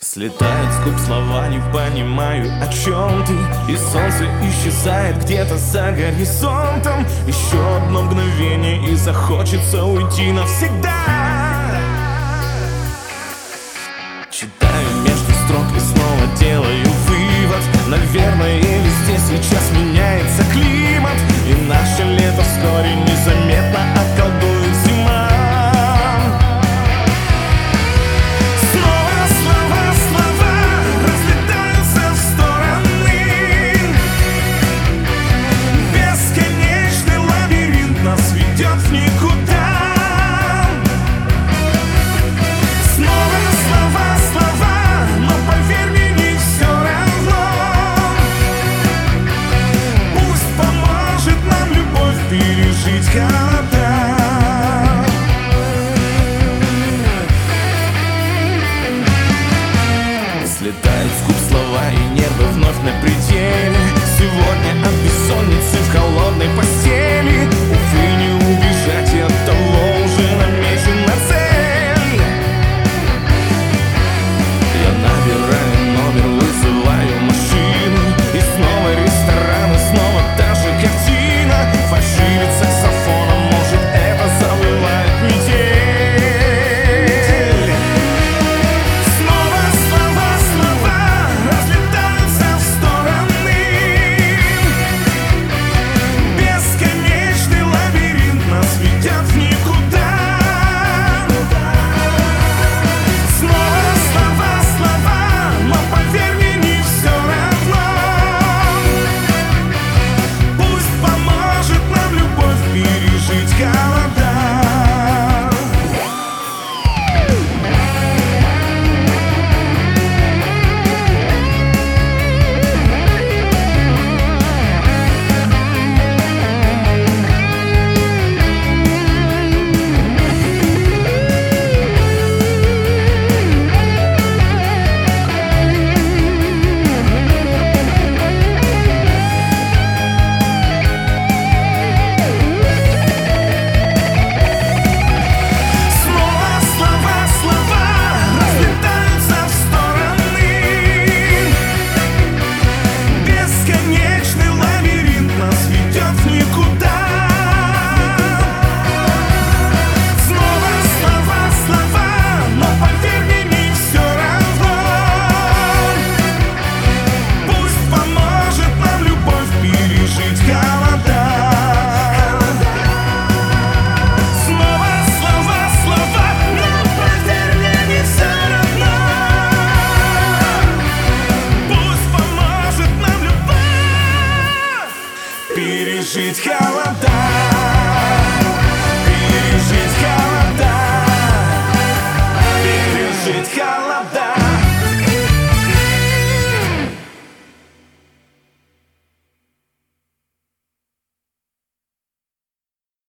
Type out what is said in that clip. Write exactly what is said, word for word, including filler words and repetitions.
Слетают с губ слова, не понимаю, о чем ты. И солнце исчезает где-то за горизонтом. Еще одно мгновение, и захочется уйти навсегда. Читаю между строк и снова делаю вывод. Наверное, везде сейчас меняется климат, и наше лето вскоре незаметно околдует зима. Слетают с губ слова, и нервы вновь на пределе. Сегодня от бессонницы в холодной постели. Увы, не убежать, и от того уже намечена цель. Я набираю номер, вызываю машину, и снова ресторан, и снова та же картина. Фальшивит саксофоном, может, это забывает метель. Пережить холода.